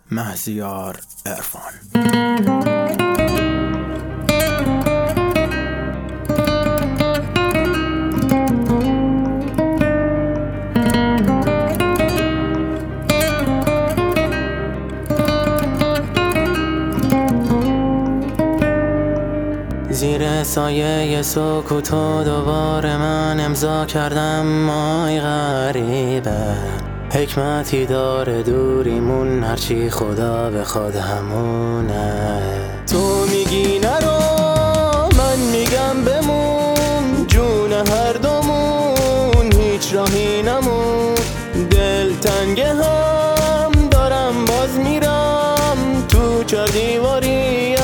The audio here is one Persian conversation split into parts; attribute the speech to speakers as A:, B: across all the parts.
A: مهزیار عرفان.
B: زیر سایه سکوت و دوباره من امضا کردم مای غریبه. حکمتی داره دوریمون، هرچی خدا بخواد همونه. تو میگی نرو، من میگم بمون، جون هر دومون هیچ راهی نمون. دل تنگ هم دارم باز میرم تو چار دیواری،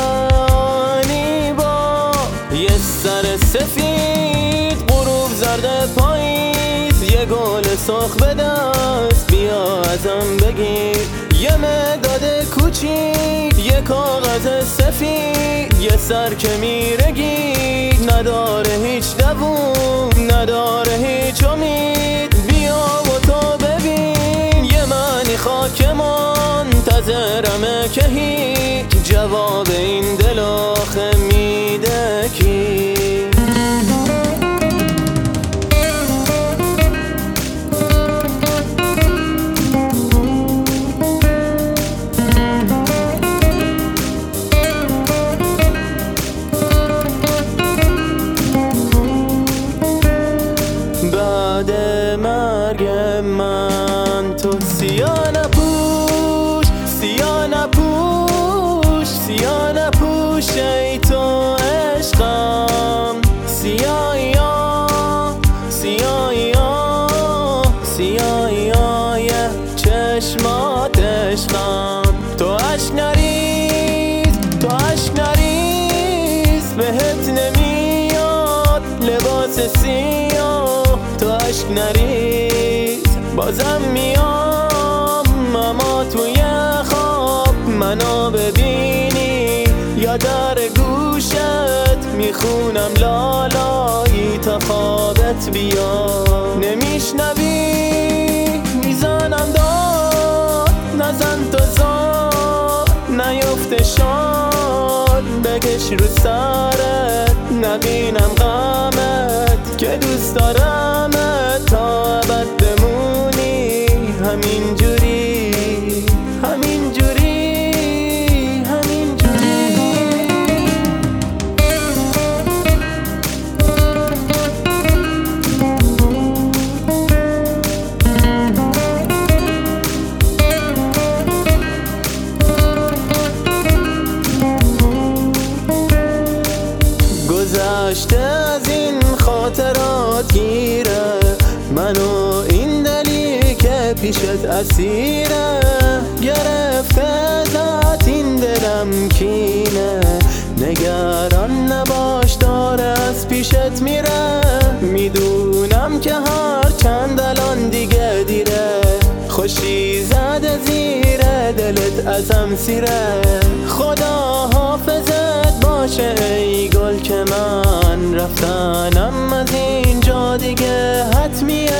B: یه سر سفید غروب زرد پاییز، یه گل سرخ به دست بیا ازم بگیر. یه مداد کوچیک، یه کاغذ سفید، یه سر که میرگید، نداره هیچ دووم، نداره هیچ امید. بیا و تو ببین یه معنی خاک منتظرمه که هیچ جواب این دل آخه میده کی؟ بعد مرگ من تو سیاه نپوش، سیاه نپوش، سیاه نپوش ای تو عشقم. سیاهیا، سیاهیا، سیاهیا چشمات عشقم. تو اشک نریز، تو اشک نریز، بهت نمیاد لباس سیاه. تو اشک نریز، بازم میام اما توی خواب منو ببینی، یا در گوشت میخونم لالایی تا خوابت بیا. نمیشنوی میزنم داد، نزن تو زاد، نیفته شاد، بکش رو سرت نبینم غمت، که دوست دارمت تا ابد بمونی. همین جوری، همین جوری، همین جوری. گذشته از این خاطرات گیره، منو این دلی که پیشت اسیره. گرفته ذات این دلم کینه، نگران نباش داره از پیشت میره. میدونم که هر چند الان دیگه دیره، خوشی زده زیر دلت ازم سیره. خدا حافظت باشه ای گل که من رفتنم از اینجا دیگه حتمیه.